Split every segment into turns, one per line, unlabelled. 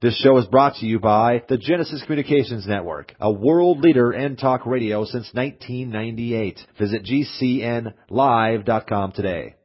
This show is brought to you by the Genesis Communications Network, a world leader in talk radio since 1998. Visit GCNlive.com today.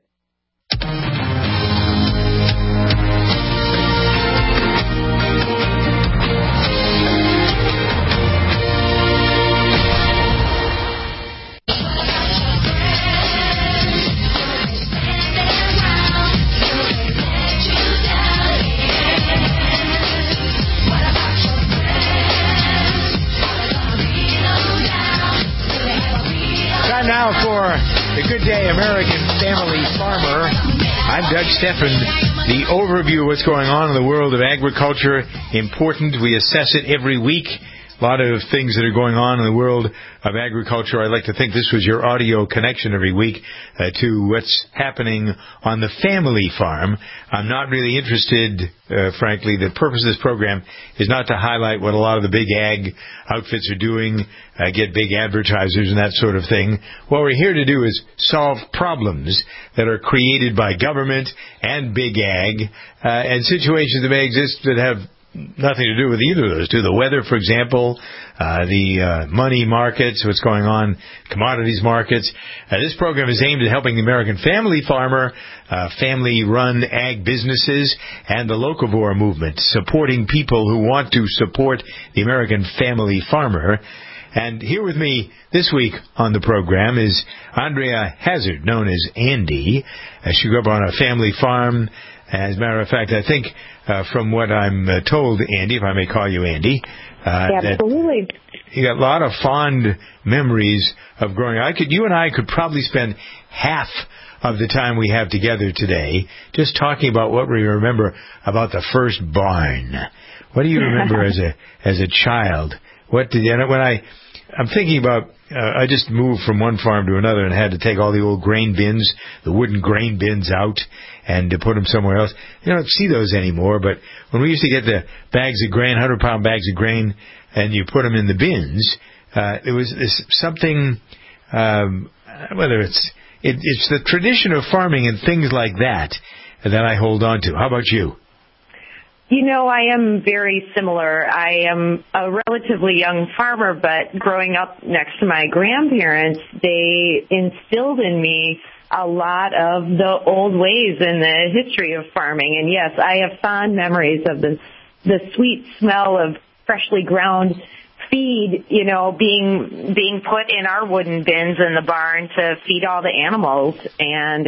Now for the Good Day American Family Farmer. I'm Doug Stephan. The overview of what's going on in the world of agriculture, important. We assess it every week. A lot of things that are going on in the world of agriculture. I'd like to think this was your audio connection every week to what's happening on the family farm. I'm not really interested, frankly. The purpose of this program is not to highlight what a lot of the big ag outfits are doing, get big advertisers and that sort of thing. What we're here to do is solve problems that are created by government and big ag and situations that may exist that have nothing to do with either of those two. The weather, for example, the money markets, what's going on, commodities markets. This program is aimed at helping the American family farmer, family-run ag businesses, and the locavore movement, supporting people who want to support the American family farmer. And here with me this week on the program is Andrea Hazard, known as Andy. She grew up on a family farm. As a matter of fact, I think from what I'm told, Andy, if I may call you Andy,
absolutely,
that you got a lot of fond memories of growing up. You and I could probably spend half of the time we have together today just talking about what we remember about the first barn. What do you remember as a child? I'm thinking about, I just moved from one farm to another and had to take all the old grain bins, the wooden grain bins out and to put them somewhere else. You don't see those anymore, but when we used to get the bags of grain, 100-pound bags of grain, and you put them in the bins, it was something, whether it's the tradition of farming and things like that I hold on to. How about you?
You know, I am very similar. I am a relatively young farmer, but growing up next to my grandparents, they instilled in me a lot of the old ways in the history of farming. And yes, I have fond memories of the sweet smell of freshly ground feed, you know, being put in our wooden bins in the barn to feed all the animals. And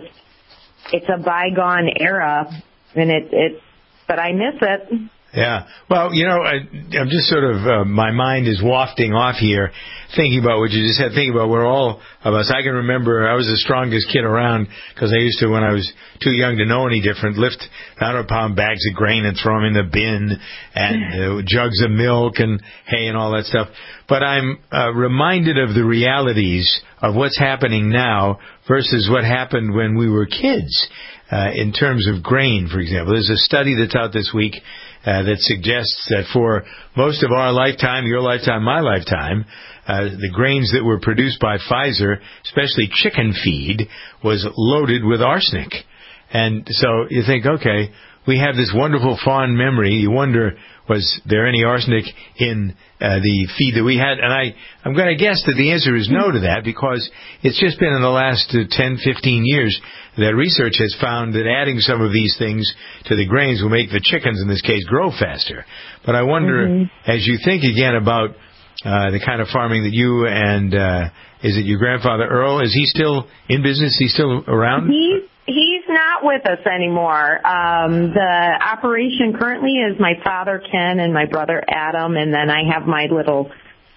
it's a bygone era, and but I miss it.
Yeah. Well, you know, I'm just sort of, my mind is wafting off here, thinking about what you just said, thinking about where all of us, I can remember I was the strongest kid around because I used to, when I was too young to know any different, lift 100-pound bags of grain and throw them in the bin and jugs of milk and hay and all that stuff. But I'm reminded of the realities of what's happening now versus what happened when we were kids. In terms of grain, for example. There's a study that's out this week that suggests that for most of our lifetime, your lifetime, my lifetime, the grains that were produced by Pfizer, especially chicken feed, was loaded with arsenic. And so you think, okay, we have this wonderful fond memory. You wonder, was there any arsenic in the feed that we had? And I'm going to guess that the answer is no to that, because it's just been in the last 10, 15 years that research has found that adding some of these things to the grains will make the chickens, in this case, grow faster. But I wonder, as you think again about the kind of farming that you and, is it your grandfather Earl, is he still in business? He's still around?
He's not with us anymore. The operation currently is my father, Ken, and my brother, Adam, and then I have my little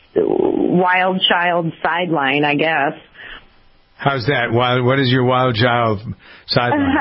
wild child sideline, I guess.
How's that? What is your wild child sideline?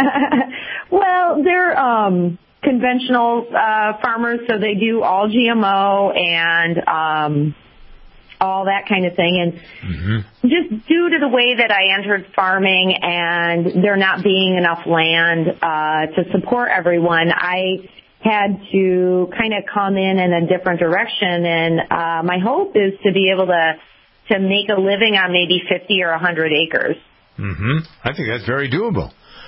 Well, they're conventional farmers, so they do all GMO and all that kind of thing. And just due to the way that I entered farming and there not being enough land to support everyone, I had to kind of come in a different direction. And my hope is to be able to make a living on maybe 50 or 100 acres.
I think that's very doable.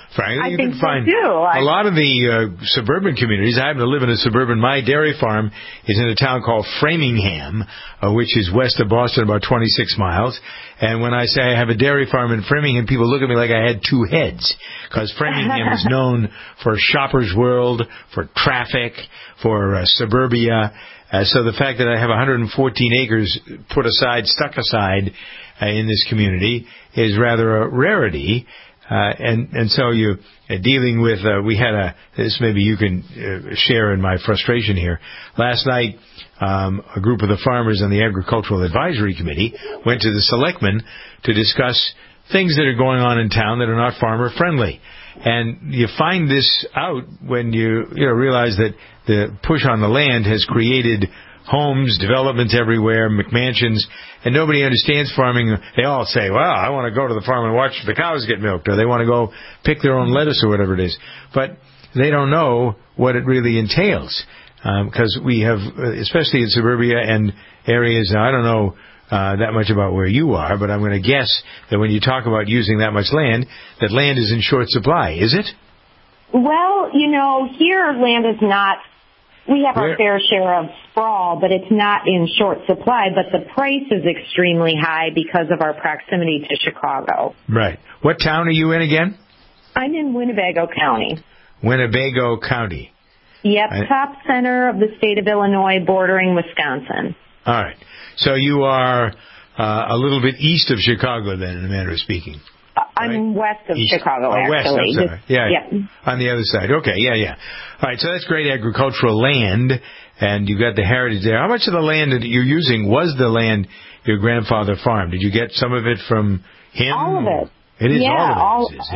Frankly,
I
you
think
can find
so too.
a lot of the suburban communities. I happen to live in a suburban. My dairy farm is in a town called Framingham, which is west of Boston, about 26 miles. And when I say I have a dairy farm in Framingham, people look at me like I had two heads, because Framingham is known for Shoppers World, for traffic, for suburbia. So the fact that I have 114 acres stuck aside in this community is rather a rarity. And so you dealing with, this maybe you can share in my frustration here. Last night, a group of the farmers on the Agricultural Advisory Committee went to the selectmen to discuss things that are going on in town that are not farmer friendly. And you find this out when you realize that the push on the land has created homes, developments everywhere, McMansions, and nobody understands farming. They all say, well, I want to go to the farm and watch the cows get milked, or they want to go pick their own lettuce or whatever it is. But they don't know what it really entails, because we have, especially in suburbia and areas, now I don't know that much about where you are, but I'm going to guess that when you talk about using that much land, that land is in short supply, is it?
Well, here land is not. We have our fair share of sprawl, but it's not in short supply. But the price is extremely high because of our proximity to Chicago.
Right. What town are you in again?
I'm in Winnebago County.
Winnebago County.
Yep, top center of the state of Illinois, bordering Wisconsin.
All right. So you are a little bit east of Chicago, then, in a manner of speaking.
I'm west of Chicago,
actually.
West,
I'm sorry.
Yeah.
On the other side. Okay, yeah. All right, so that's great agricultural land, and you've got the heritage there. How much of the land that you're using was the land your grandfather farmed? Did you get some of it from him?
All of it.
It is all of it.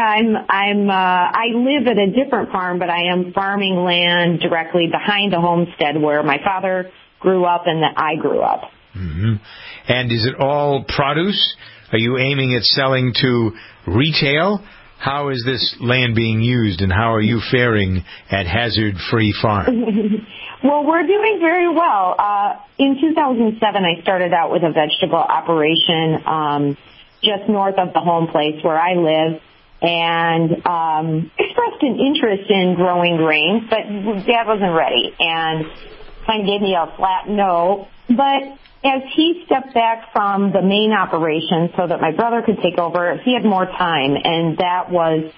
I live at a different farm, but I am farming land directly behind the homestead where my father grew up and that I grew up.
Mm-hmm. And is it all produce? Are you aiming at selling to retail? How is this land being used, and how are you faring at Hazard Free Farm?
Well, we're doing very well. In 2007, I started out with a vegetable operation just north of the home place where I live, and expressed an interest in growing grains, but Dad wasn't ready, and kind of gave me a flat no. But as he stepped back from the main operation so that my brother could take over, he had more time, and that was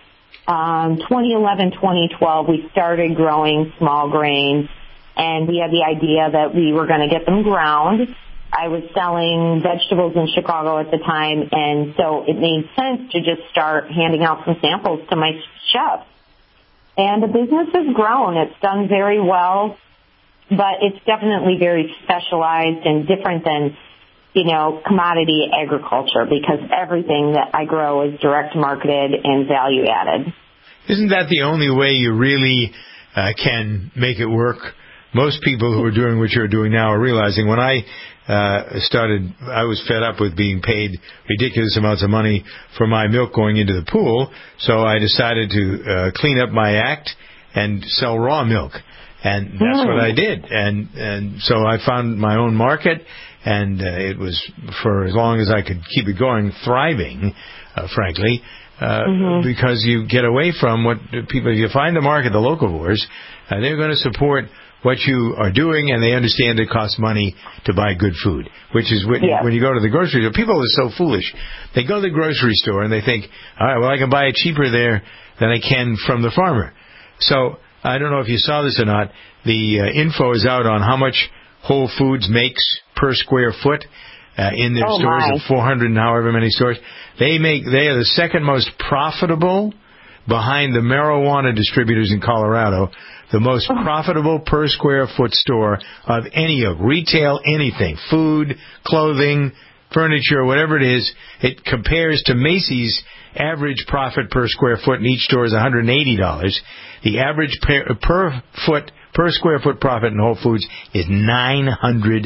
2011, 2012. We started growing small grains, and we had the idea that we were going to get them ground. I was selling vegetables in Chicago at the time, and so it made sense to just start handing out some samples to my chefs. And the business has grown. It's done very well, but it's definitely very specialized and different than, commodity agriculture, because everything that I grow is direct marketed and value added.
Isn't that the only way you really can make it work? Most people who are doing what you're doing now are realizing when I started, I was fed up with being paid ridiculous amounts of money for my milk going into the pool, so I decided to clean up my act and sell raw milk. And that's what I did. And so I found my own market, and it was, for as long as I could keep it going, thriving, frankly, because you get away from what people, if you find the market, the locavores, they're going to support what you are doing, and they understand it costs money to buy good food, which is when you go to the grocery store. People are so foolish. They go to the grocery store, and they think, all right, well, I can buy it cheaper there than I can from the farmer. So I don't know if you saw this or not. The info is out on how much Whole Foods makes per square foot in their stores at 400 and however many stores. They are the second most profitable behind the marijuana distributors in Colorado. The most profitable per square foot store of any of retail, anything, food, clothing, furniture, whatever it is. It compares to Macy's average profit per square foot in each store is $180. The average per square foot profit in Whole Foods is $940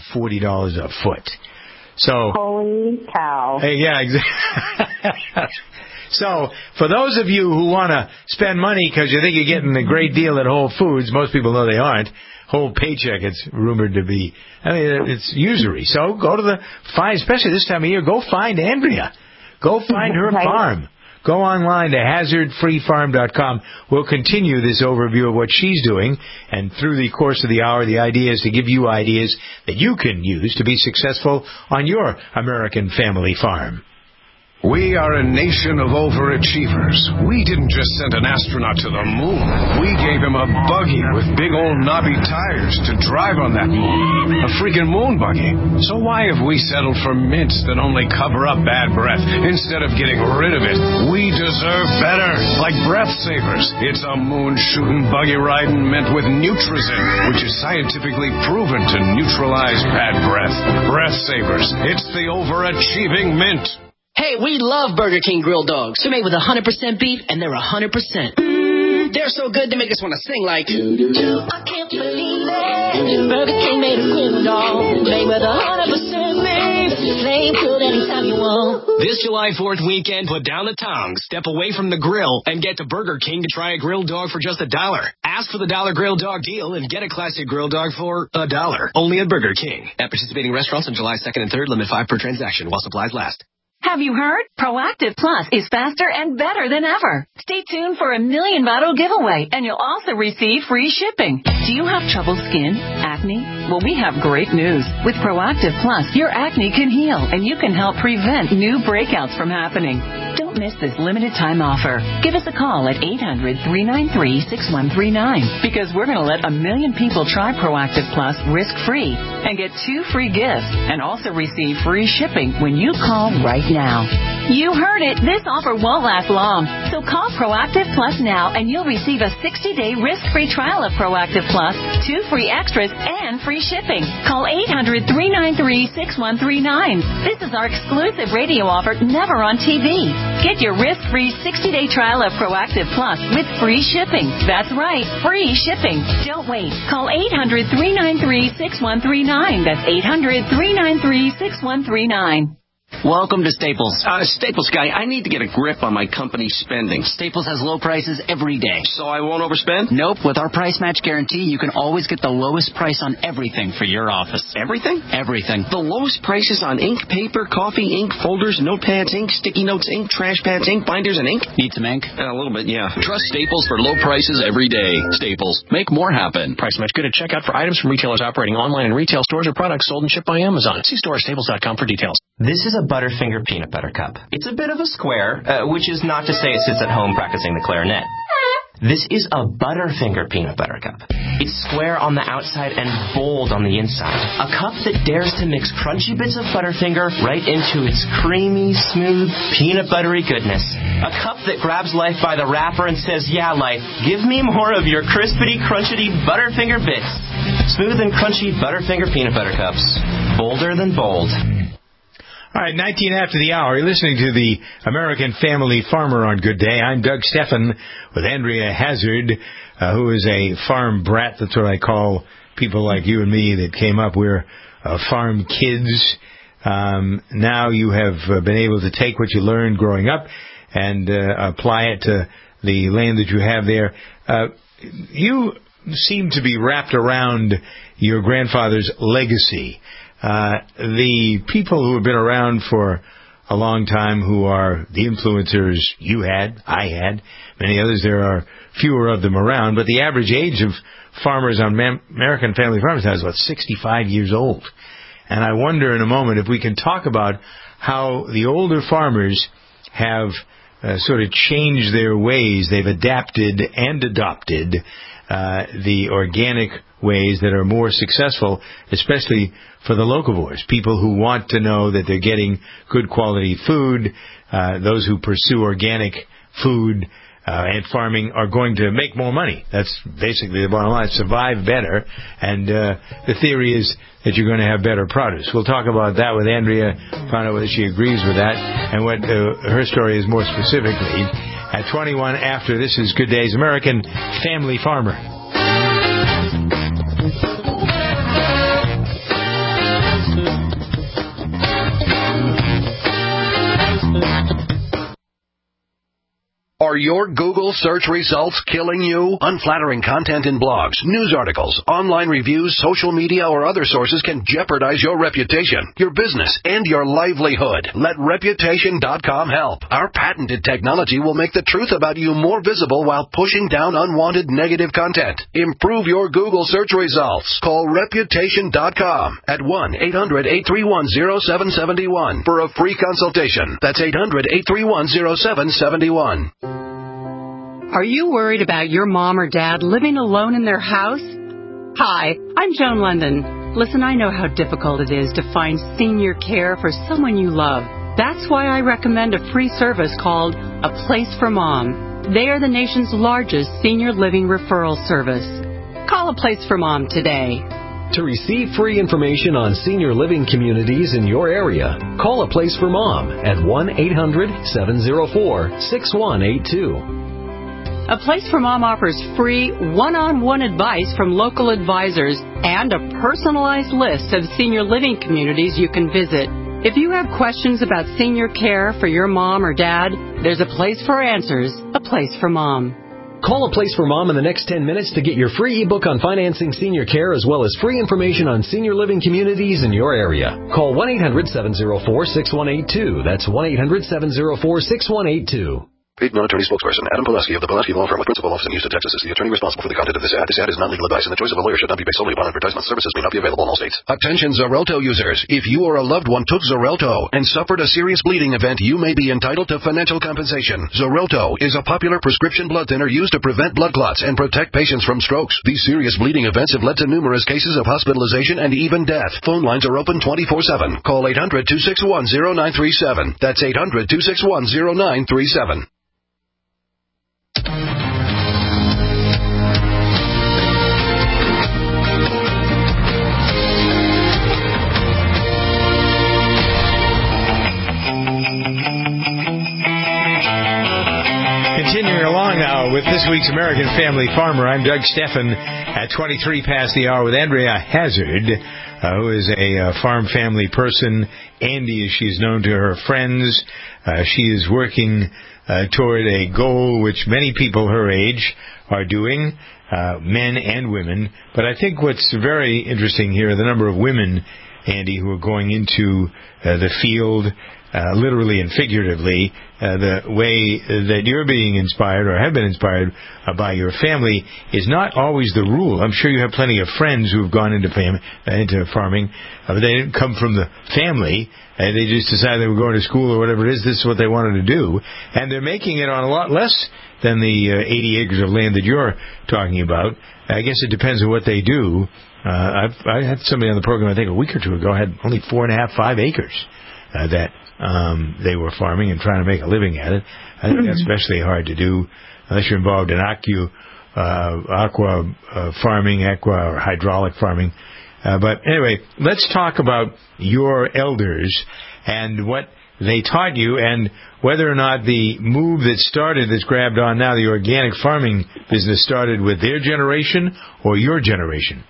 a foot. So,
holy cow!
Yeah, exactly. So, for those of you who want to spend money because you think you're getting a great deal at Whole Foods, most people know they aren't. Whole paycheck, it's rumored to be. I mean, it's usury. So, go to especially this time of year, go find Andrea. Go find her farm. Go online to hazardfreefarm.com. We'll continue this overview of what she's doing, and through the course of the hour, the idea is to give you ideas that you can use to be successful on your American family farm.
We are a nation of overachievers. We didn't just send an astronaut to the moon. We gave him a buggy with big old knobby tires to drive on that moon. A freaking moon buggy. So why have we settled for mints that only cover up bad breath instead of getting rid of it? We deserve better. Like Breath Savers. It's a moon-shooting, buggy-riding mint with Nutrizin, which is scientifically proven to neutralize bad breath. Breath Savers. It's the overachieving mint.
Hey, we love Burger King grilled dogs. They're made with 100% beef, and they're 100%. They're so good they make us want to sing like, I can't believe it. Burger King made a grilled dog, made with 100% beef. Same good anytime you want.
This July 4th weekend, put down the tongs, step away from the grill, and get to Burger King to try a grilled dog for just $1. Ask for the $1 grilled dog deal and get a classic grilled dog for $1. Only at Burger King. At participating restaurants on July 2nd and 3rd, limit 5 per transaction while supplies last.
Have you heard? Proactive Plus is faster and better than ever. Stay tuned for a $1 million bottle giveaway, and you'll also receive free shipping. Do you have troubled skin? Acne? Well, we have great news. With Proactive Plus, your acne can heal, and you can help prevent new breakouts from happening. Don't miss this limited time offer. Give us a call at 800-393-6139, because we're going to let 1 million people try Proactive Plus risk-free and get 2 free gifts, and also receive free shipping when you call right now. You heard it. This offer won't last long. So call Proactive Plus now, and you'll receive a 60-day risk-free trial of Proactive Plus, 2 free extras, and free shipping. Call 800-393-6139. This is our exclusive radio offer, never on TV. Get your risk-free 60-day trial of Proactive Plus with free shipping. That's right, free shipping. Don't wait. Call 800-393-6139. That's 800-393-6139.
Welcome to Staples. Staples guy, I need to get a grip on my company's spending. Staples has low prices every day. So I won't overspend? Nope. With our price match guarantee, you can always get the lowest price on everything for your office. Everything? Everything. The lowest prices on ink, paper, coffee, ink, folders, notepads, ink, sticky notes, ink, trash pads, ink, binders, and ink. Need some ink? A little bit, yeah.
Trust Staples for low prices every day. Staples. Make more happen. Price match good at checkout for items from retailers operating online in retail stores or products sold and shipped by Amazon. See store at staples.com for details.
This is a Butterfinger peanut butter cup. It's a bit of a square, which is not to say it sits at home practicing the clarinet. This is a Butterfinger peanut butter cup. It's square on the outside and bold on the inside. A cup that dares to mix crunchy bits of Butterfinger right into its creamy, smooth, peanut buttery goodness. A cup that grabs life by the wrapper and says, yeah, life, give me more of your crispity, crunchity Butterfinger bits. Smooth and crunchy Butterfinger peanut butter cups. Bolder than bold.
All right, 19 after the hour. You're listening to the American Family Farmer on Good Day. I'm Doug Steffen with Andrea Hazard, who is a farm brat. That's what I call people like you and me that came up. We're farm kids. Now you have been able to take what you learned growing up and apply it to the land that you have there. You seem to be wrapped around your grandfather's legacy. The people who have been around for a long time, who are the influencers you had, I had, many others, there are fewer of them around, but the average age of farmers on American Family Farmers now is about 65 years old. And I wonder in a moment if we can talk about how the older farmers have sort of changed their ways. They've adapted and adopted the organic ways that are more successful, especially for the locavores, people who want to know that they're getting good quality food. Those who pursue organic food and farming are going to make more money. That's basically the bottom line. Survive better, and the theory is that you're going to have better produce. We'll talk about that with Andrea, find out whether she agrees with that, and what her story is more specifically. At 21 after, this is Good Day's American Family Farmer.
Are your Google search results killing you? Unflattering content in blogs, news articles, online reviews, social media, or other sources can jeopardize your reputation, your business, and your livelihood. Let Reputation.com help. Our patented technology will make the truth about you more visible while pushing down unwanted negative content. Improve your Google search results. Call Reputation.com at 1-800-831-0771 for a free consultation. That's 800-831-0771.
Are you worried about your mom or dad living alone in their house? Hi, I'm Joan London. Listen, I know how difficult it is to find senior care for someone you love. That's why I recommend a free service called A Place for Mom. They are the nation's largest senior living referral service. Call A Place for Mom today.
To receive free information on senior living communities in your area, call A Place for Mom at 1-800-704-6182.
A Place for Mom offers free one-on-one advice from local advisors and a personalized list of senior living communities you can visit. If you have questions about senior care for your mom or dad, there's a place for answers, A Place for Mom.
Call A Place for Mom in the next 10 minutes to get your free ebook on financing senior care as well as free information on senior living communities in your area. Call 1-800-704-6182. That's 1-800-704-6182.
Paid non-attorney spokesperson Adam Pulaski of the Pulaski Law Firm with principal office in Houston, Texas is the attorney responsible for the content of this ad. This ad is not legal advice, and the choice of a lawyer should not be based solely upon advertisement. Services may not be available in all states.
Attention Xarelto users. If you or a loved one took Xarelto and suffered a serious bleeding event, you may be entitled to financial compensation. Xarelto is a popular prescription blood thinner used to prevent blood clots and protect patients from strokes. These serious bleeding events have led to numerous cases of hospitalization and even death. Phone lines are open 24/7. Call 800-261-0937. That's 800-261-0937.
Continuing along now with this week's American Family Farmer, I'm Doug Steffen at 23 past the hour with Andrea Hazard, who is a farm family person. Andy, as she's known to her friends, she is working toward a goal which many people her age are doing, men and women. But I think what's very interesting here are the number of women, Andy, who are going into the field, literally and figuratively. The way that you're being inspired or have been inspired by your family is not always the rule. I'm sure you have plenty of friends who have gone into farming, but they didn't come from the family. They just decided they were going to school or whatever it is. This is what they wanted to do. And they're making it on a lot less than the 80 acres of land that you're talking about. I guess it depends on what they do. I had somebody on the program, I think a week or two ago, had only 4.5, 5 acres that they were farming and trying to make a living at it. I think that's especially hard to do unless you're involved in aqua farming, or hydraulic farming. But anyway, let's talk about your elders and what they taught you and whether or not the move that's grabbed on now, the organic farming business, started with their generation or your generation.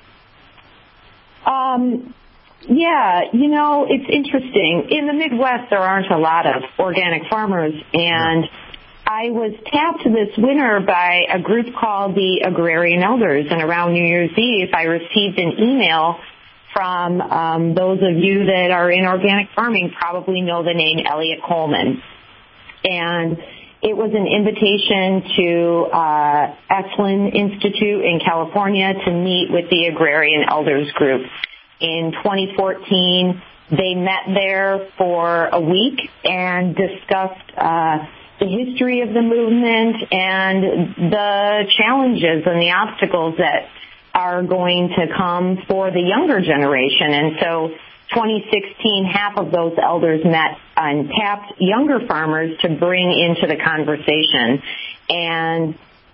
Yeah, it's interesting. In the Midwest, there aren't a lot of organic farmers, and I was tapped this winter by a group called the Agrarian Elders, and around New Year's Eve, I received an email from those of you that are in organic farming probably know the name Elliot Coleman. And it was an invitation to Esalen Institute in California to meet with the Agrarian Elders group. In 2014, they met there for a week and discussed the history of the movement and the challenges and the obstacles that are going to come for the younger generation. And so 2016, half of those elders met and tapped younger farmers to bring into the conversation. And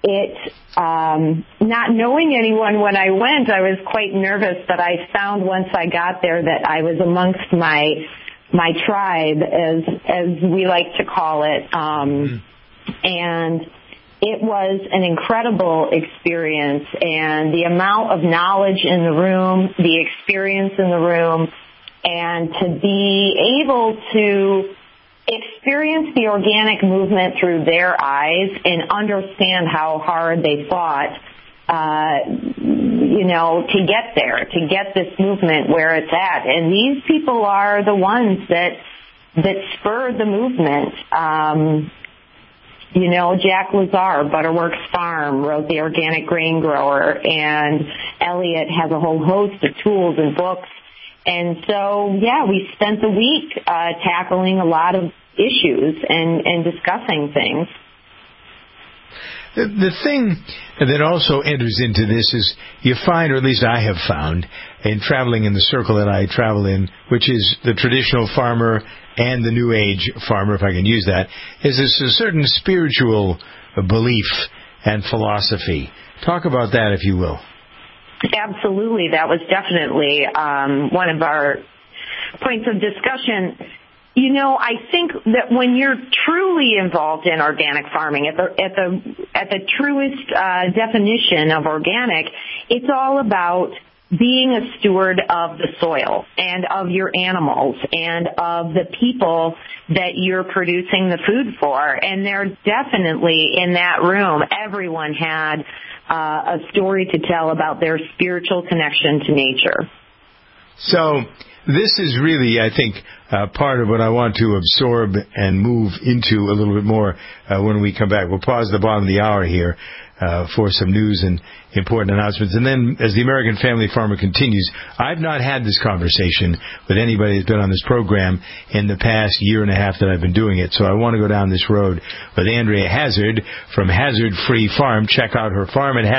not knowing anyone when I went, I was quite nervous, but I found once I got there that I was amongst my tribe, as we like to call it. And it was an incredible experience, and the amount of knowledge in the room, the experience in the room, and to be able to experience the organic movement through their eyes and understand how hard they fought, to get there, to get this movement where it's at. And these people are the ones that spurred the movement. Jack Lazar, Butterworks Farm, wrote The Organic Grain Grower, and Elliot has a whole host of tools and books. And so, we spent the week tackling a lot of issues and discussing things.
The thing that also enters into this is you find, or at least I have found, in traveling in the circle that I travel in, which is the traditional farmer and the New Age farmer, if I can use that, is a certain spiritual belief and philosophy. Talk about that, if you will.
Absolutely. That was definitely one of our points of discussion. I think that when you're truly involved in organic farming, at the truest definition of organic, it's all about being a steward of the soil and of your animals and of the people that you're producing the food for. And they're definitely in that room. Everyone had a story to tell about their spiritual connection to nature.
So this is really, I think, part of what I want to absorb and move into a little bit more when we come back. We'll pause the bottom of the hour here for some news and important announcements. And then as the American Family Farmer continues, I've not had this conversation with anybody who's been on this program in the past year and a half that I've been doing it. So I want to go down this road with Andrea Hazard from Hazard Free Farm. Check out her farm at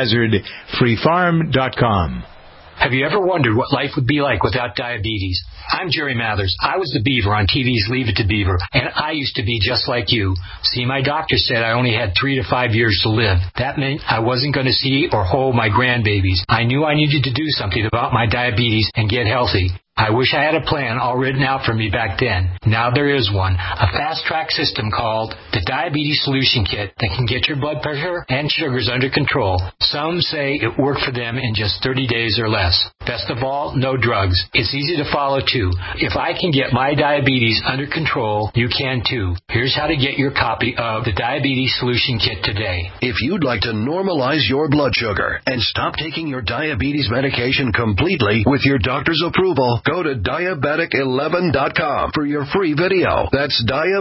hazardfreefarm.com.
Have you ever wondered what life would be like without diabetes? I'm Jerry Mathers. I was the Beaver on TV's Leave It to Beaver, and I used to be just like you. See, my doctor said I only had 3 to 5 years to live. That meant I wasn't going to see or hold my grandbabies. I knew I needed to do something about my diabetes and get healthy. I wish I had a plan all written out for me back then. Now there is one, a fast-track system called the Diabetes Solution Kit that can get your blood pressure and sugars under control. Some say it worked for them in just 30 days or less. Best of all, no drugs. It's easy to follow, too. If I can get my diabetes under control, you can, too. Here's how to get your copy of the Diabetes Solution Kit today.
If you'd like to normalize your blood sugar and stop taking your diabetes medication completely with your doctor's approval, go to diabetic11.com for your free video. That's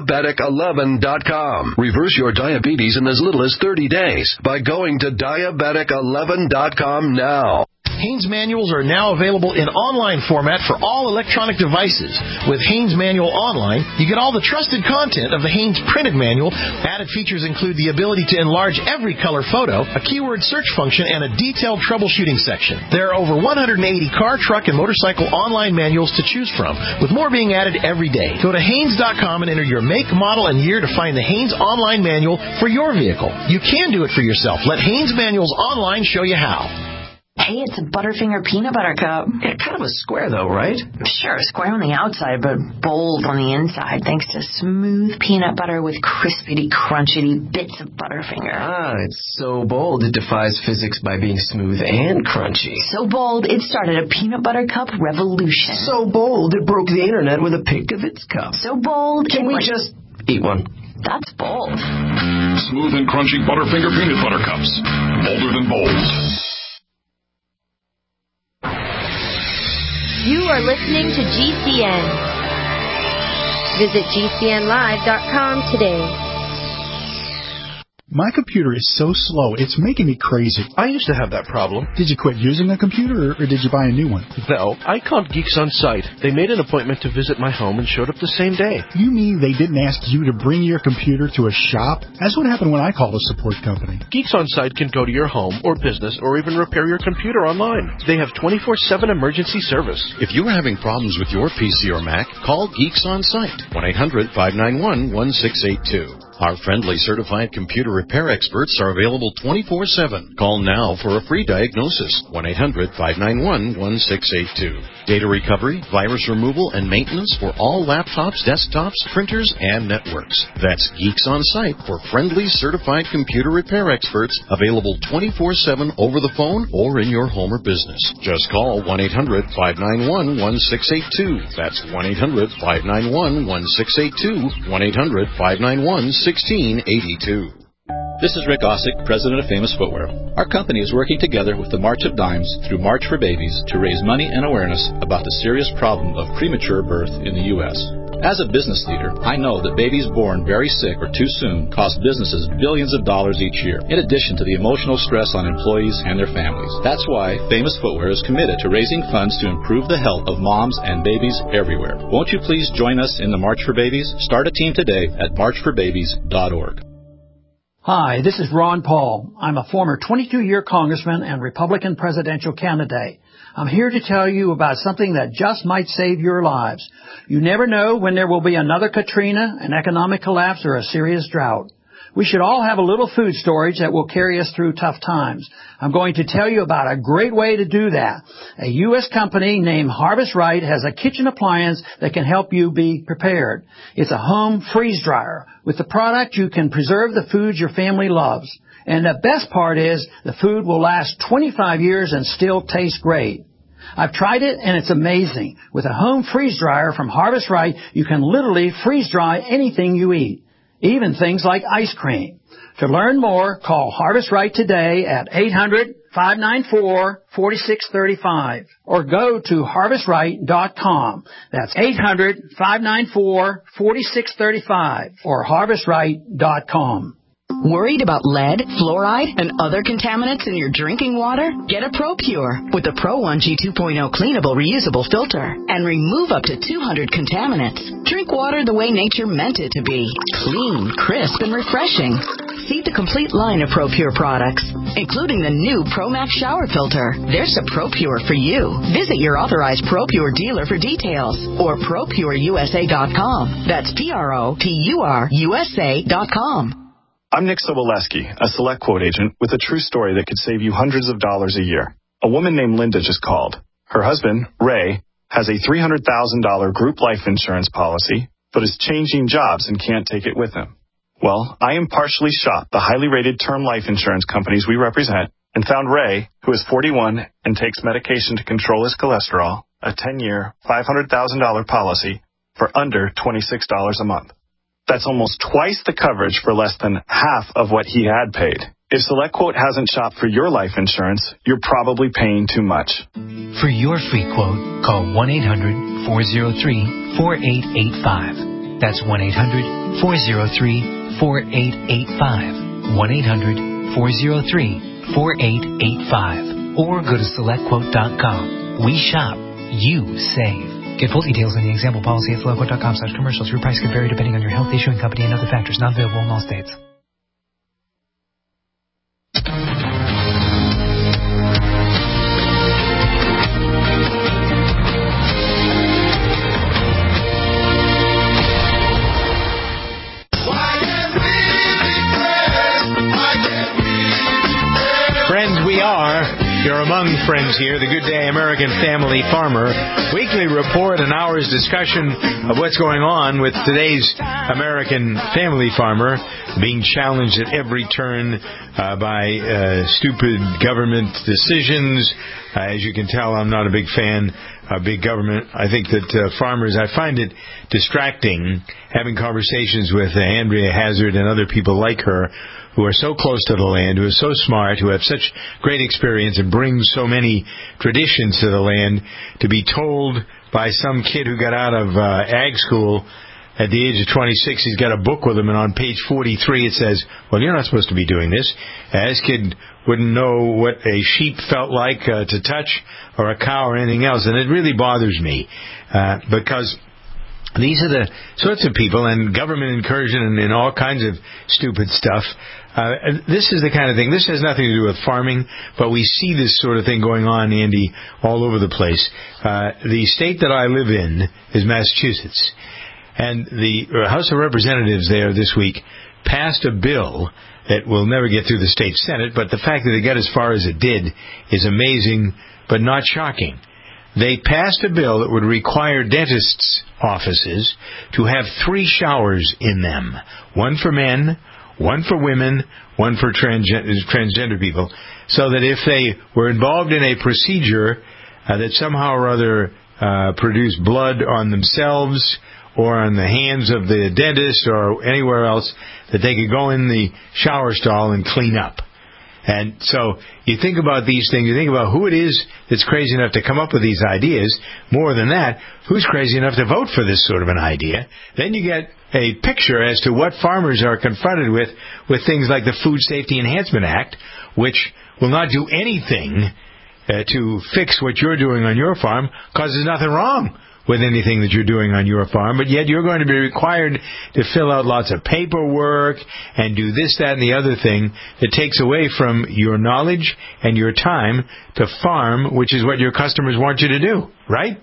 diabetic11.com. Reverse your diabetes in as little as 30 days by going to diabetic11.com now.
Haynes manuals are now available in online format for all electronic devices. With Haynes Manual Online, you get all the trusted content of the Haynes printed manual. Added features include the ability to enlarge every color photo, a keyword search function, and a detailed troubleshooting section. There are over 180 car, truck, and motorcycle online manuals to choose from, with more being added every day. Go to Haynes.com and enter your make, model, and year to find the Haynes online manual for your vehicle. You can do it for yourself. Let Haynes Manuals Online show you how.
Hey, it's a Butterfinger peanut butter cup.
Yeah, kind of a square, though, right?
Sure, square on the outside, but bold on the inside, thanks to smooth peanut butter with crispity, crunchity bits of Butterfinger.
Ah, it's so bold it defies physics by being smooth and crunchy.
So bold, it started a peanut butter cup revolution.
So bold, it broke the internet with a pic of its cup.
So bold,
Can we just eat one?
That's bold.
Smooth and crunchy Butterfinger peanut butter cups. Bolder than bold.
You are listening to GCN. Visit GCNlive.com today.
My computer is so slow, it's making me crazy.
I used to have that problem.
Did you quit using a computer, or did you buy a new one?
No, I called Geeks On Site. They made an appointment to visit my home and showed up the same day.
You mean they didn't ask you to bring your computer to a shop? That's what happened when I called a support company.
Geeks On Site can go to your home or business or even repair your computer online. They have 24/7 emergency service.
If you are having problems with your PC or Mac, call Geeks On Site. 1-800-591-1682. Our friendly certified computer repair experts are available 24/7. Call now for a free diagnosis. 1-800-591-1682. Data recovery, virus removal, and maintenance for all laptops, desktops, printers, and networks. That's Geeks On Site for friendly certified computer repair experts, available 24/7 over the phone or in your home or business. Just call 1-800-591-1682. That's 1-800-591-1682. 1-800-591-1682.
This is Rick Ossick, president of Famous Footwear. Our company is working together with the March of Dimes through March for Babies to raise money and awareness about the serious problem of premature birth in the U.S. As a business leader, I know that babies born very sick or too soon cost businesses billions of dollars each year, in addition to the emotional stress on employees and their families. That's why Famous Footwear is committed to raising funds to improve the health of moms and babies everywhere. Won't you please join us in the March for Babies? Start a team today at marchforbabies.org.
Hi, this is Ron Paul. I'm a former 22-year congressman and Republican presidential candidate. I'm here to tell you about something that just might save your lives. You never know when there will be another Katrina, an economic collapse, or a serious drought. We should all have a little food storage that will carry us through tough times. I'm going to tell you about a great way to do that. A U.S. company named Harvest Right has a kitchen appliance that can help you be prepared. It's a home freeze dryer. With the product, you can preserve the foods your family loves. And the best part is the food will last 25 years and still taste great. I've tried it, and it's amazing. With a home freeze dryer from Harvest Right, you can literally freeze dry anything you eat, even things like ice cream. To learn more, call Harvest Right today at 800-594-4635 or go to harvestright.com. That's 800-594-4635 or harvestright.com.
Worried about lead, fluoride, and other contaminants in your drinking water? Get a ProPure with the Pro 1G 2.0 cleanable reusable filter and remove up to 200 contaminants. Drink water the way nature meant it to be. Clean, crisp, and refreshing. See the complete line of ProPure products, including the new ProMax shower filter. There's a ProPure for you. Visit your authorized ProPure dealer for details or ProPureUSA.com. That's ProPureUSA.com.
I'm Nick Soboleski, a Select Quote agent with a true story that could save you hundreds of dollars a year. A woman named Linda just called. Her husband, Ray, has a $300,000 group life insurance policy, but is changing jobs and can't take it with him. Well, I impartially shopped the highly rated term life insurance companies we represent and found Ray, who is 41 and takes medication to control his cholesterol, a 10-year, $500,000 policy for under $26 a month. That's almost twice the coverage for less than half of what he had paid. If SelectQuote hasn't shopped for your life insurance, you're probably paying too much.
For your free quote, call 1-800-403-4885. That's 1-800-403-4885. 1-800-403-4885. Or go to SelectQuote.com. We shop. You save. Get full details on the example policy at SelectQuote.com/commercials. Your price could vary depending on your health, issuing company, and other factors. Not available in all states.
Friends, we are. You're among friends here, the Good Day American Family Farmer weekly report, an hour's discussion of what's going on with today's American family farmer being challenged at every turn by stupid government decisions. As you can tell, I'm not a big fan of big government. I think that farmers, I find it distracting having conversations with Andrea Hazard and other people like her who are so close to the land, who are so smart, who have such great experience and bring so many traditions to the land, to be told by some kid who got out of ag school at the age of 26, he's got a book with him, and on page 43 it says, well, you're not supposed to be doing this. This kid wouldn't know what a sheep felt like to touch, or a cow, or anything else, and it really bothers me because these are the sorts of people, and government incursion and all kinds of stupid stuff. This is the kind of thing. This has nothing to do with farming, but we see this sort of thing going on, Andy, all over the place. The state that I live in is Massachusetts, and the House of Representatives there this week passed a bill that will never get through the state Senate, but the fact that it got as far as it did is amazing, but not shocking. They passed a bill that would require dentists' offices to have 3 showers in them. One for men, one for women, one for transgender people, so that if they were involved in a procedure that somehow or other produced blood on themselves or on the hands of the dentist or anywhere else, that they could go in the shower stall and clean up. And so you think about these things, you think about who it is that's crazy enough to come up with these ideas. More than that, who's crazy enough to vote for this sort of an idea? Then you get a picture as to what farmers are confronted with things like the Food Safety Enhancement Act, which will not do anything to fix what you're doing on your farm, because there's nothing wrong with anything that you're doing on your farm, but yet you're going to be required to fill out lots of paperwork and do this, that, and the other thing that takes away from your knowledge and your time to farm, which is what your customers want you to do, right?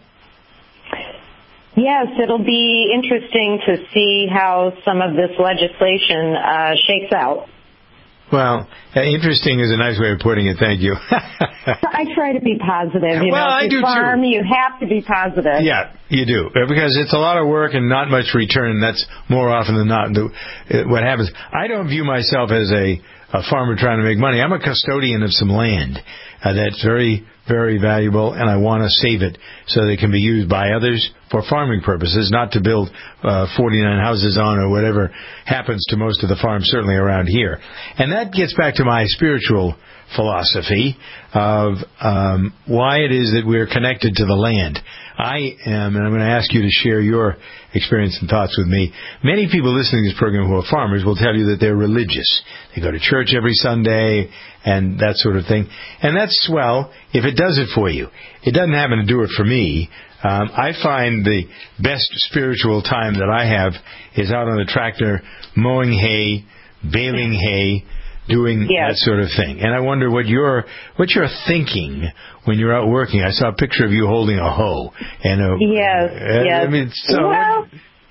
Yes, it'll be interesting to see how some of this legislation shakes out.
Well, interesting is a nice way of putting it. Thank you.
I try to be positive.
If
you farm, you have to be positive.
Yeah, you do. Because it's a lot of work and not much return. That's more often than not what happens. I don't view myself as a farmer trying to make money. I'm a custodian of some land that's very, very valuable, and I want to save it so that it can be used by others for farming purposes, not to build 49 houses on or whatever happens to most of the farms, certainly around here. And that gets back to my spiritual philosophy of why it is that we're connected to the land. I am, and I'm going to ask you to share your experience and thoughts with me. Many people listening to this program who are farmers will tell you that they're religious. They go to church every Sunday and that sort of thing. And that's swell if it does it for you. It doesn't happen to do it for me. I find the best spiritual time that I have is out on the tractor mowing hay, baling hay, doing that sort of thing. And I wonder what you're thinking when you're out working. I saw a picture of you holding a hoe. And
yes.
I mean,
well,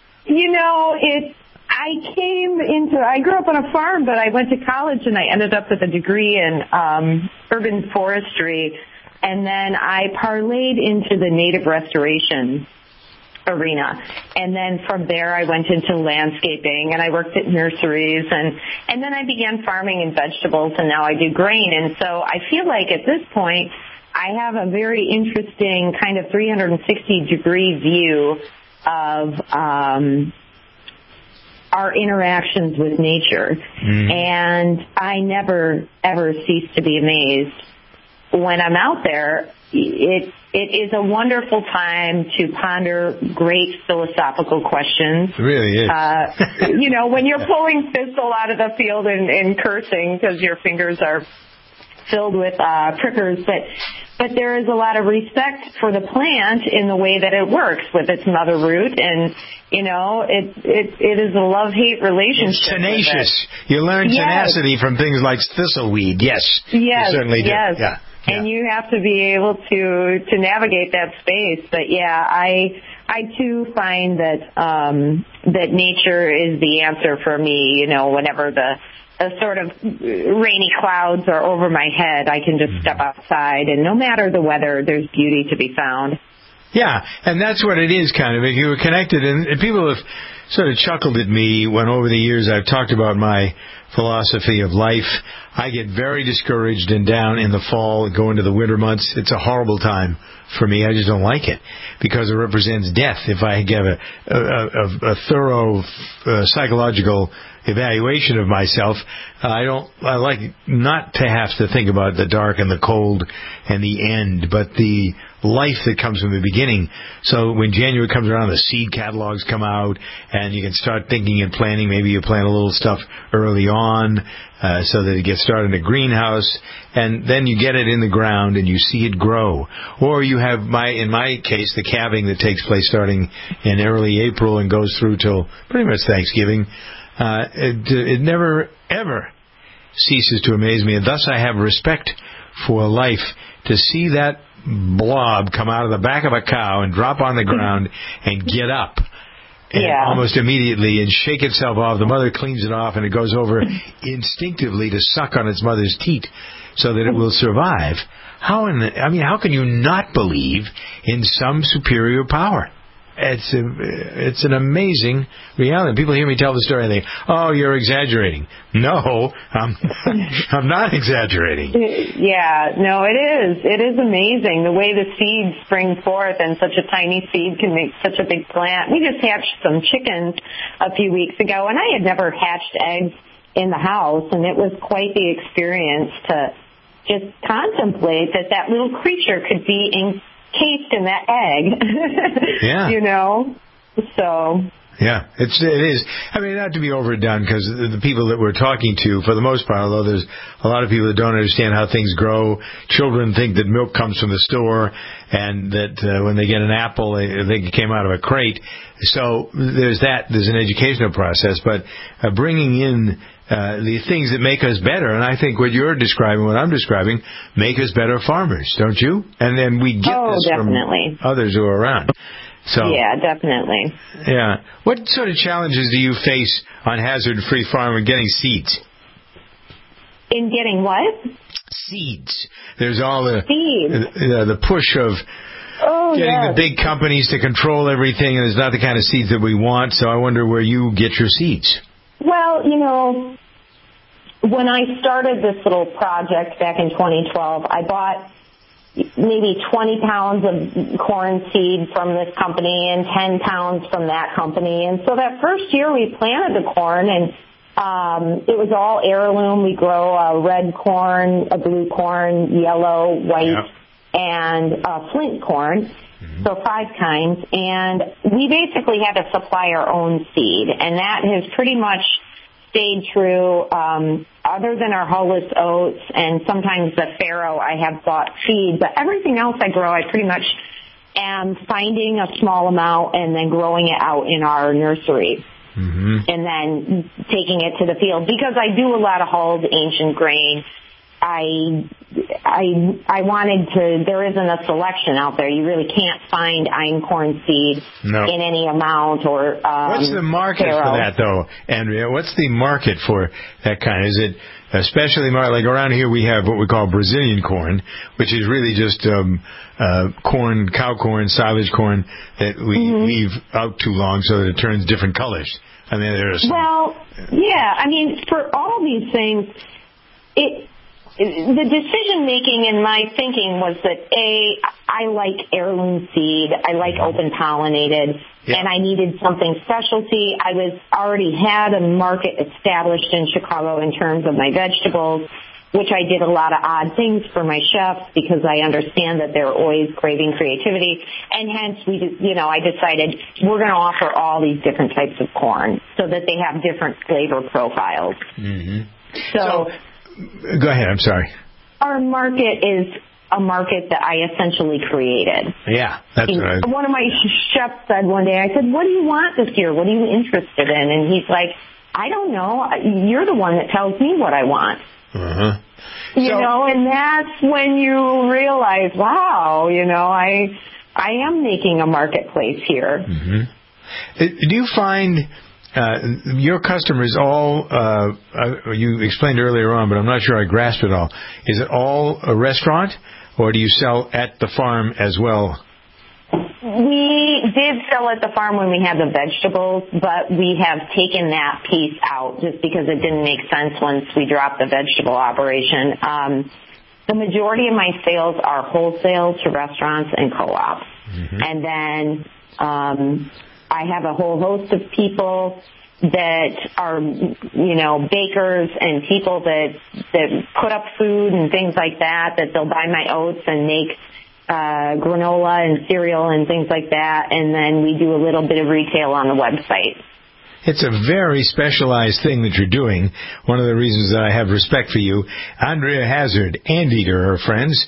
I grew up on a farm, but I went to college and I ended up with a degree in urban forestry. And then I parlayed into the native restoration arena. And then from there I went into landscaping and I worked at nurseries and then I began farming in vegetables and now I do grain. And so I feel like at this point I have a very interesting kind of 360-degree view of our interactions with nature. Mm-hmm. And I never, ever cease to be amazed when I'm out there. It is a wonderful time to ponder great philosophical questions.
It really is.
When you're pulling thistle out of the field and cursing because your fingers are filled with prickers, but there is a lot of respect for the plant in the way that it works with its mother root, and it is a love-hate relationship.
It's tenacious. You learn tenacity from things like thistleweed. Yes, you certainly do.
Yes.
Yeah.
And you have to be able to navigate that space. But I too find that nature is the answer for me. Whenever the sort of rainy clouds are over my head, I can just step outside, and no matter the weather, there's beauty to be found.
Yeah, and that's what it is, kind of. If you were connected, and people have sort of chuckled at me when over the years I've talked about my philosophy of life. I get very discouraged and down in the fall, go into the winter months. It's a horrible time for me. I just don't like it because it represents death. If I give a thorough psychological evaluation of myself, I like not to have to think about the dark and the cold and the end, but the life that comes from the beginning. So when January comes around, the seed catalogs come out, and you can start thinking and planning. Maybe you plant a little stuff early on so that it gets started in a greenhouse, and then you get it in the ground and you see it grow. Or you have, in my case, the calving that takes place starting in early April and goes through till pretty much Thanksgiving. It never, ever ceases to amaze me, and thus I have respect for life. To see that blob come out of the back of a cow and drop on the ground and get up and almost immediately and shake itself off. The mother cleans it off, and it goes over instinctively to suck on its mother's teat so that it will survive. How can you not believe in some superior power? It's an amazing reality. People hear me tell the story and they think, "Oh, you're exaggerating." No, I'm not exaggerating.
Yeah, no, it is. It is amazing the way the seeds spring forth, and such a tiny seed can make such a big plant. We just hatched some chickens a few weeks ago, and I had never hatched eggs in the house, and it was quite the experience to just contemplate that little creature could be encased in that egg.
Yeah.
You know? So.
Yeah, it is. I mean, not to be overdone, because the people that we're talking to, for the most part, although there's a lot of people that don't understand how things grow, children think that milk comes from the store, and that when they get an apple, they think it came out of a crate. So there's an educational process, but bringing in the things that make us better, and I think what you're describing, what I'm describing, make us better farmers, don't you? And then we get this
definitely.
from others who are around. So,
yeah, definitely.
Yeah. What sort of challenges do you face on Hazard-Free Farm in getting seeds?
In getting what?
Seeds. There's all the
seeds.
The push of getting the big companies to control everything, and it's not the kind of seeds that we want, so I wonder where you get your seeds.
Well, you know, when I started this little project back in 2012, I bought maybe 20 pounds of corn seed from this company and 10 pounds from that company. And so that first year we planted the corn, and it was all heirloom. We grow red corn, a blue corn, yellow, white, and flint corn. So 5 kinds. And we basically had to supply our own seed, and that has pretty much stayed true, other than our hulless oats and sometimes the farro. I have bought seed, but everything else I grow, I pretty much am finding a small amount and then growing it out in our nursery. And then taking it to the field, because I do a lot of hulled ancient grain. I wanted to, there isn't a selection out there. You really can't find einkorn seed in any amount or
what's the market for that, though, Andrea? What's the market for that kind? Is it especially like around here we have what we call Brazilian corn, which is really just corn, cow corn, silage corn that we leave out too long so that it turns different colors. I mean, there's
I mean, for all these things, the decision-making in my thinking was that, I like heirloom seed, I like open-pollinated, and I needed something specialty. I already had a market established in Chicago in terms of my vegetables, which I did a lot of odd things for my chefs because I understand that they're always craving creativity. And hence, I decided we're going to offer all these different types of corn so that they have different flavor profiles. So
go ahead, I'm sorry.
Our market is a market that I essentially created.
Yeah, that's right.
One of my chefs said one day, I said, "What do you want this year? What are you interested in?" And he's like, "I don't know. You're the one that tells me what I want." And that's when you realize, wow, I am making a marketplace here.
Do you find your customers all, you explained earlier on, but I'm not sure I grasped it all. Is it all a restaurant, or do you sell at the farm as well?
We did sell at the farm when we had the vegetables, but we have taken that piece out just because it didn't make sense once we dropped the vegetable operation. The majority of my sales are wholesale to restaurants and co-ops. And then I have a whole host of people that are, bakers and people that put up food and things like that they'll buy my oats and make granola and cereal and things like that, and then we do a little bit of retail on the website.
It's a very specialized thing that you're doing. One of the reasons that I have respect for you. Andrea Hazard, Anteater, her friends.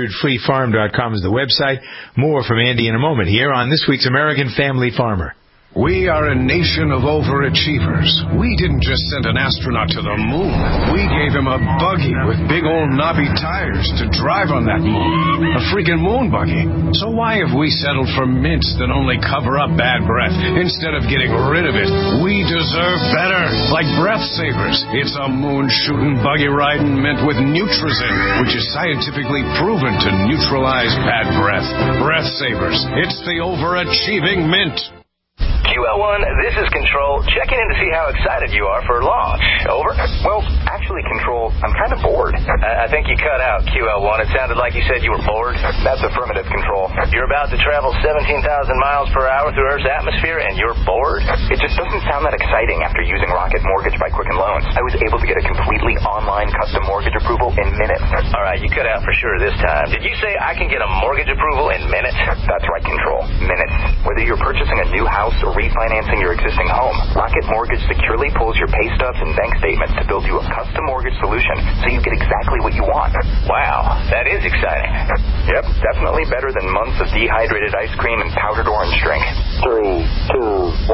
HazardFreeFarm.com is the website. More from Andy in a moment here on this week's American Family Farmer.
We are a nation of overachievers. We didn't just send an astronaut to the moon. We gave him a buggy with big old knobby tires to drive on that moon. A freaking moon buggy. So why have we settled for mints that only cover up bad breath instead of getting rid of it? We deserve better. Like Breath Savers. It's a moon-shooting, buggy-riding mint with Nutrizin, which is scientifically proven to neutralize bad breath. Breath Savers. It's the overachieving mint.
QL1, this is Control, checking in to see how excited you are for launch. Over? Well, actually, Control, I'm kind of bored. I think you cut out, QL1. It sounded like you said you were bored. That's affirmative, Control. You're about to travel 17,000 miles per hour through Earth's atmosphere, and you're bored? It just doesn't sound that exciting after using Rocket Mortgage by Quicken Loans. I was able to get a completely online custom mortgage approval in minutes. All right, you cut out for sure this time. Did you say I can get a mortgage approval in minutes? That's right, Control. Minutes. Whether you're purchasing a new house or refinancing your existing home, Rocket Mortgage securely pulls your pay stubs and bank statements to build you a custom mortgage solution so you get exactly what you want. Wow, that is exciting. Yep, definitely better than months of dehydrated ice cream and powdered orange drink. 3, 2,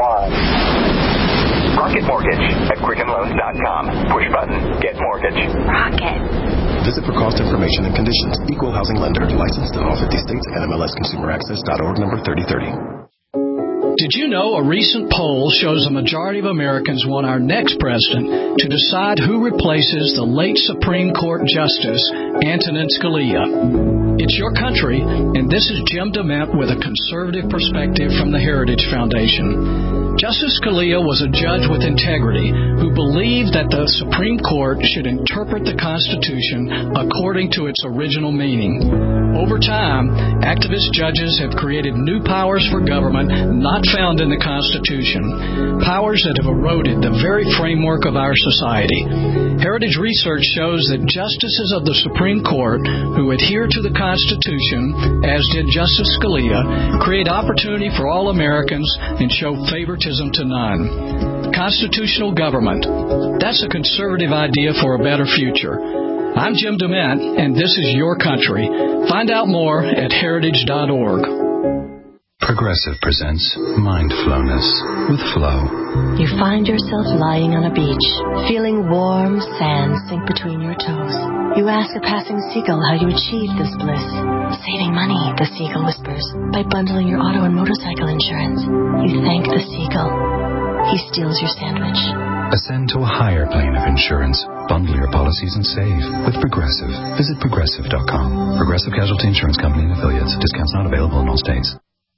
1. Rocket Mortgage at QuickenLoans.com. Push button, get mortgage. Rocket.
Visit for cost information and conditions. Equal housing lender. Licensed in all 50 states. NMLSConsumerAccess.org number 3030.
Did you know a recent poll shows a majority of Americans want our next president to decide who replaces the late Supreme Court Justice Antonin Scalia? It's your country, and this is Jim DeMent with a conservative perspective from the Heritage Foundation. Justice Scalia was a judge with integrity who believed that the Supreme Court should interpret the Constitution according to its original meaning. Over time, activist judges have created new powers for government not found in the Constitution, powers that have eroded the very framework of our society. Heritage research shows that justices of the Supreme Court who adhere to the Constitution, as did Justice Scalia, create opportunity for all Americans and show favoritism to none. Constitutional government. That's a conservative idea for a better future. I'm Jim DeMent, and this is your country. Find out more at heritage.org.
Progressive presents Mindfulness with Flo.
You find yourself lying on a beach, feeling warm sand sink between your toes. You ask a passing seagull how you achieve this bliss. Saving money, the seagull whispers, by bundling your auto and motorcycle insurance. You thank the seagull. He steals your sandwich.
Ascend to a higher plane of insurance. Bundle your policies and save with Progressive. Visit Progressive.com. Progressive Casualty Insurance Company and Affiliates. Discounts not available in all states.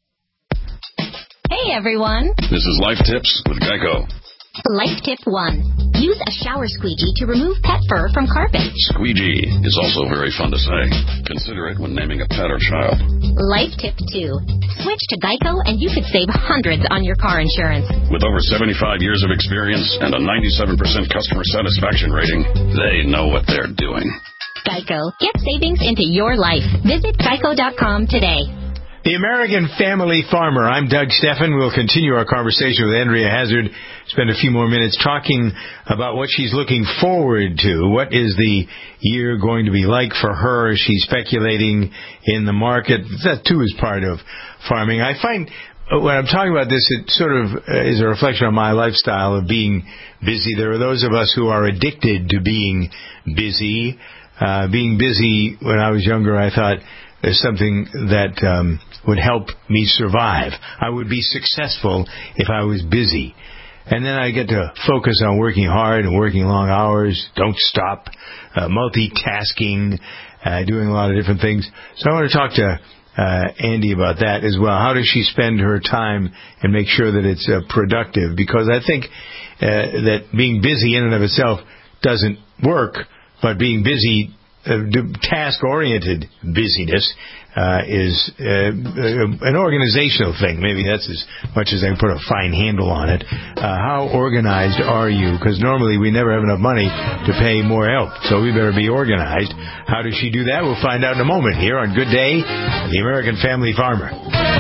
Hey, everyone.
This is Life Tips with Geico.
Life Tip 1. Use a shower squeegee to remove pet fur from carpet.
Squeegee is also very fun to say. Consider it when naming a pet or child.
Life Tip 2. Switch to Geico and you could save hundreds on your car insurance.
With over 75 years of experience and a 97% customer satisfaction rating, they know what they're doing.
Geico. Get savings into your life. Visit Geico.com today.
The American Family Farmer. I'm Doug Steffen. We'll continue our conversation with Andrea Hazard. Spend a few more minutes talking about what she's looking forward to. What is the year going to be like for her? She's speculating in the market. That, too, is part of farming. I find when I'm talking about this, it sort of is a reflection on my lifestyle of being busy. There are those of us who are addicted to being busy. Being busy, when I was younger, I thought, is something that would help me survive. I would be successful if I was busy. And then I get to focus on working hard and working long hours, don't stop, multitasking, doing a lot of different things. So I want to talk to Andy about that as well. How does she spend her time and make sure that it's productive? Because I think that being busy in and of itself doesn't work, but being busy, task-oriented busyness is an organizational thing. Maybe that's as much as I can put a fine handle on it. How organized are you? Because normally we never have enough money to pay more help, so we better be organized. How does she do that? We'll find out in a moment here on Good Day, the American Family Farmer.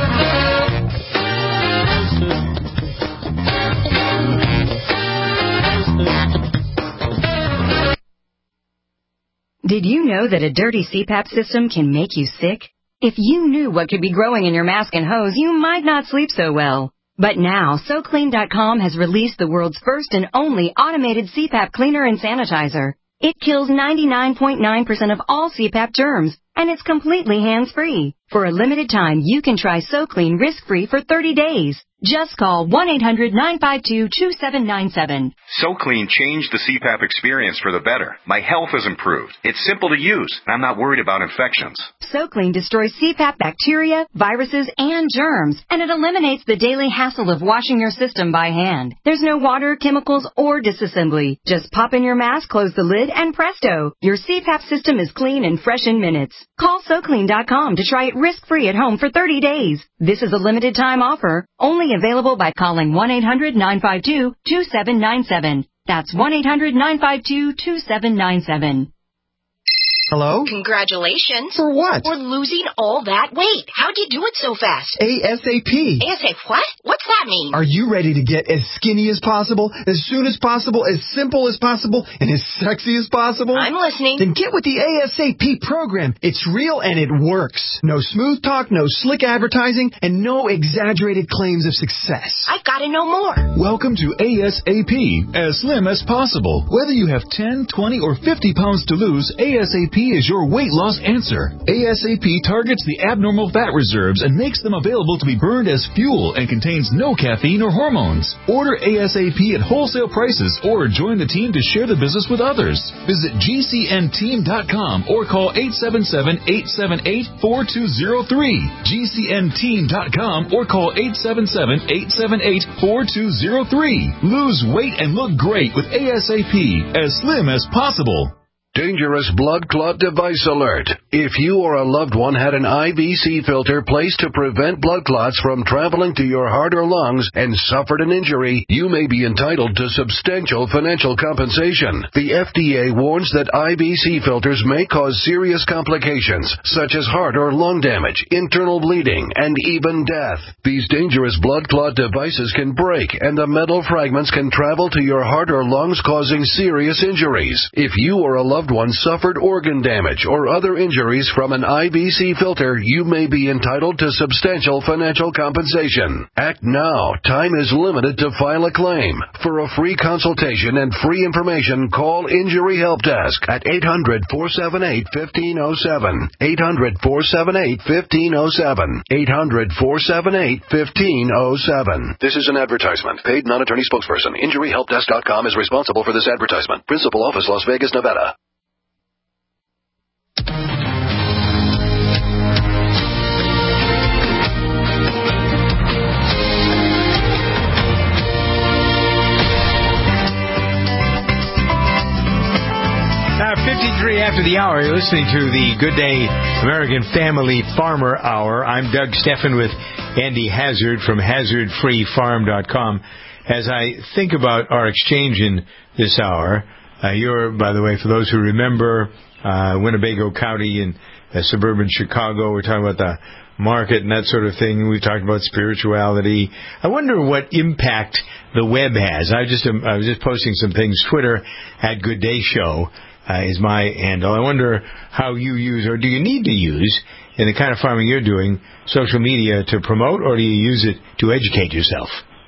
Did you know that a dirty CPAP system can make you sick? If you knew what could be growing in your mask and hose, you might not sleep so well. But now, SoClean.com has released the world's first and only automated CPAP cleaner and sanitizer. It kills 99.9% of all CPAP germs, and it's completely hands-free. For a limited time, you can try SoClean risk-free for 30 days. Just call 1-800-952-2797.
SoClean changed the CPAP experience for the better. My health has improved. It's simple to use, and I'm not worried about infections.
SoClean destroys CPAP bacteria, viruses, and germs, and it eliminates the daily hassle of washing your system by hand. There's no water, chemicals, or disassembly. Just pop in your mask, close the lid, and presto! Your CPAP system is clean and fresh in minutes. Call SoClean.com to try it risk-free at home for 30 days. This is a limited-time offer, only available by calling 1-800-952-2797. That's 1-800-952-2797.
Hello?
Congratulations.
For what?
For losing all that weight. How'd you do it so fast?
ASAP.
ASAP what? What's that mean?
Are you ready to get as skinny as possible, as soon as possible, as simple as possible, and as sexy as possible?
I'm listening.
Then get with the ASAP program. It's real and it works. No smooth talk, no slick advertising, and no exaggerated claims of success.
I've got to know more.
Welcome to ASAP, as slim as possible. Whether you have 10, 20, or 50 pounds to lose, ASAP is your weight loss answer. ASAP targets the abnormal fat reserves and makes them available to be burned as fuel and contains no caffeine or hormones. Order ASAP at wholesale prices or join the team to share the business with others. Visit GCNteam.com or call 877-878-4203. GCNteam.com or call 877-878-4203. Lose weight and look great with ASAP, as slim as possible.
Dangerous blood clot device alert. If you or a loved one had an IVC filter placed to prevent blood clots from traveling to your heart or lungs and suffered an injury, you may be entitled to substantial financial compensation. The FDA warns that IVC filters may cause serious complications, such as heart or lung damage, internal bleeding, and even death. These dangerous blood clot devices can break, and the metal fragments can travel to your heart or lungs, causing serious injuries. If you or a loved one suffered organ damage or other injuries from an IVC filter, you may be entitled to substantial financial compensation. Act now. Time is limited to file a claim. For a free consultation and free information, call Injury Help Desk at 800-478-1507. 800-478-1507. 800-478-1507. This is an advertisement. Paid non-attorney spokesperson. InjuryHelpDesk.com is responsible for this advertisement. Principal office, Las Vegas, Nevada.
53 after the hour. You're listening to the Good Day American Family Farmer Hour. I'm Doug Steffen with Andy Hazard from HazardFreeFarm.com. As I think about our exchange in this hour, you're, by the way, for those who remember, Winnebago County in suburban Chicago. We're talking about the market and that sort of thing. We've talked about spirituality. I wonder what impact the web has. I was just posting some things. Twitter at Good Day Show is my handle. I wonder how you use, or do you need to use, in the kind of farming you're doing, social media to promote, or do you use it to educate yourself?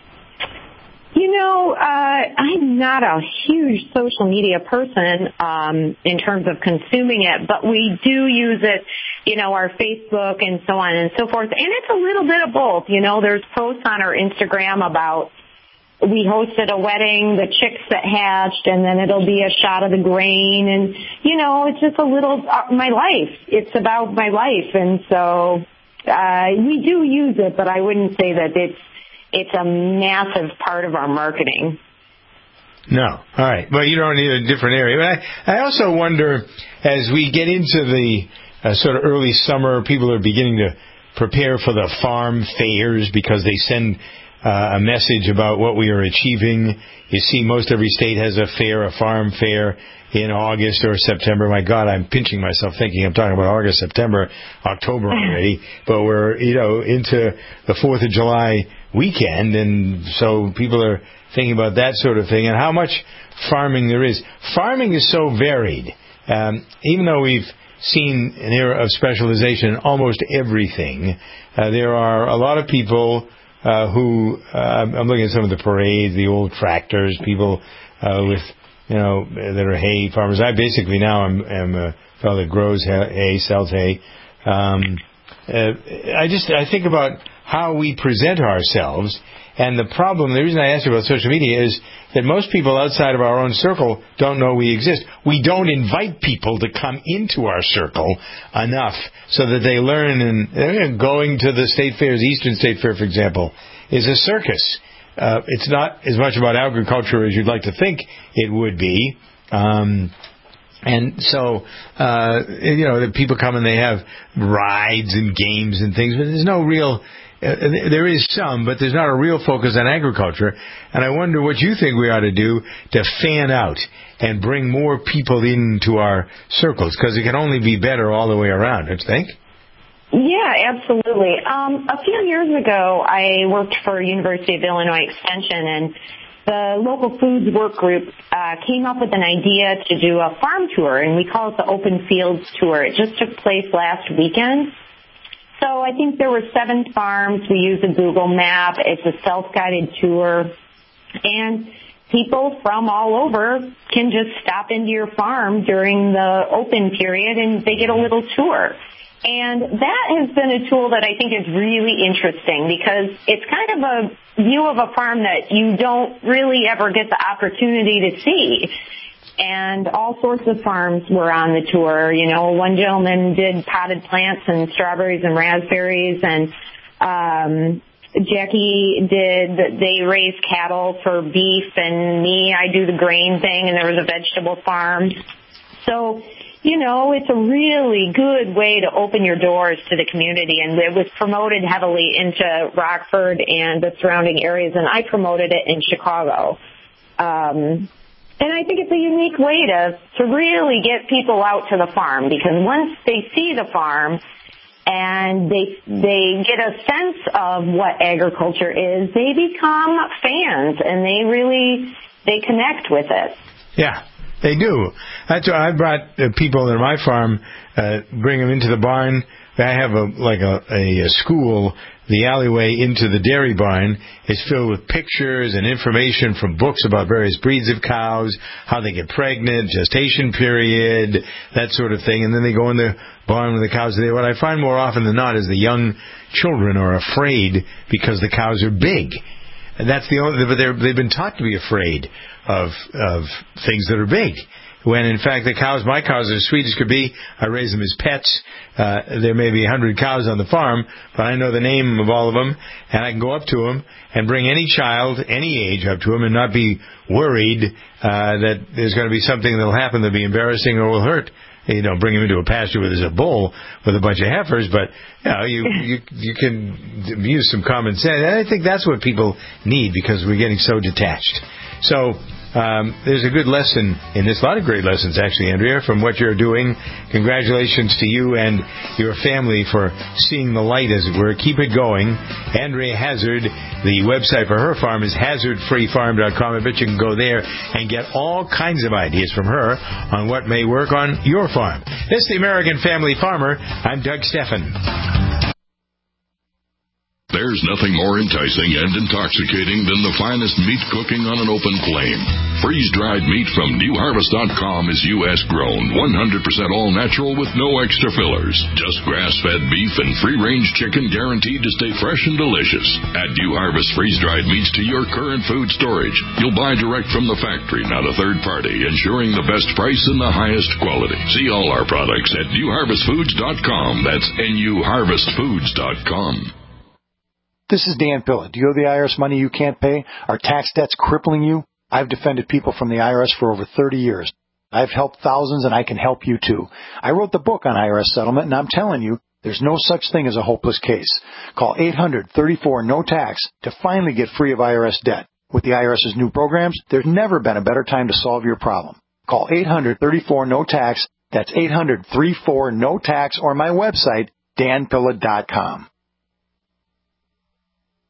You know, I'm not a huge social media person in terms of consuming it, but we do use it, you know, our Facebook and so on and so forth. And it's a little bit of both. You know, there's posts on our Instagram about we hosted a wedding, the chicks that hatched, and then it'll be a shot of the grain. And, you know, it's just a little my life. It's about my life. And so we do use it, but I wouldn't say that it's a massive part of our marketing.
No. All right. Well, you don't need a different area. But I also wonder, as we get into the sort of early summer, people are beginning to prepare for the farm fairs because they send a message about what we are achieving. You see, most every state has a fair, a farm fair, in August or September. My God, I'm pinching myself thinking I'm talking about August, September, October already. But we're, you know, into the 4th of July weekend, and so people are thinking about that sort of thing and how much farming there is. Farming is so varied. Even though we've seen an era of specialization in almost everything, there are a lot of people I'm looking at some of the parades, the old tractors, people with, that are hay farmers. I basically now am a fellow that grows hay, sells hay. I think about how we present ourselves, and the reason I asked you about social media is that most people outside of our own circle don't know we exist. We don't invite people to come into our circle enough so that they learn. And going to the state fairs, Eastern State Fair, for example, is a circus. It's not as much about agriculture as you'd like to think it would be. And so, the people come and they have rides and games and things, but there's no real, there is some, but there's not a real focus on agriculture. And I wonder what you think we ought to do to fan out and bring more people into our circles, because it can only be better all the way around, don't you think?
Yeah, absolutely. A few years ago, I worked for University of Illinois Extension, and the local foods work group came up with an idea to do a farm tour, and we call it the Open Fields Tour. It just took place last weekend. So I think there were 7 farms. We used a Google map. It's a self-guided tour. And people from all over can just stop into your farm during the open period, and they get a little tour. And that has been a tool that I think is really interesting, because it's kind of a view of a farm that you don't really ever get the opportunity to see. And all sorts of farms were on the tour. One gentleman did potted plants and strawberries and raspberries, and Jackie they raise cattle for beef, and me, I do the grain thing, and there was a vegetable farm. So, it's a really good way to open your doors to the community, and it was promoted heavily into Rockford and the surrounding areas, and I promoted it in Chicago. And I think it's a unique way to really get people out to the farm, because once they see the farm and they get a sense of what agriculture is, they become fans, and they connect with it.
Yeah. They do. That's why I brought people at my farm, bring them into the barn. I have a school. The alleyway into the dairy barn is filled with pictures and information from books about various breeds of cows, how they get pregnant, gestation period, that sort of thing. And then they go in the barn with the cows. What I find more often than not is the young children are afraid because the cows are big. And that's but they've been taught to be afraid of things that are big. When in fact my cows are as sweet as could be. I raise them as pets. There may be 100 cows on the farm, but I know the name of all of them, and I can go up to them and bring any child, any age, up to them, and not be worried that there's going to be something that'll happen that'll be embarrassing or will hurt. Bring him into a pasture where there's a bull with a bunch of heifers, but you can use some common sense. And I think that's what people need, because we're getting so detached. So there's a good lesson in this. A lot of great lessons, actually, Andrea, from what you're doing. Congratulations to you and your family for seeing the light, as it were. Keep it going. Andrea Hazard, the website for her farm is hazardfreefarm.com. I bet you can go there and get all kinds of ideas from her on what may work on your farm. This is the American Family Farmer. I'm Doug Steffen.
There's nothing more enticing and intoxicating than the finest meat cooking on an open flame. Freeze-dried meat from newharvest.com is U.S. grown, 100% all natural with no extra fillers. Just grass-fed beef and free-range chicken guaranteed to stay fresh and delicious. Add New Harvest freeze-dried meats to your current food storage. You'll buy direct from the factory, not a third party, ensuring the best price and the highest quality. See all our products at newharvestfoods.com. That's newharvestfoods.com.
This is Dan Pilla. Do you owe the IRS money you can't pay? Are tax debts crippling you? I've defended people from the IRS for over 30 years. I've helped thousands, and I can help you too. I wrote the book on IRS settlement, and I'm telling you, there's no such thing as a hopeless case. Call 800-34-NO-TAX to finally get free of IRS debt. With the IRS's new programs, there's never been a better time to solve your problem. Call 800-34-NO-TAX. That's 800-34-NO-TAX, or my website, danpilla.com.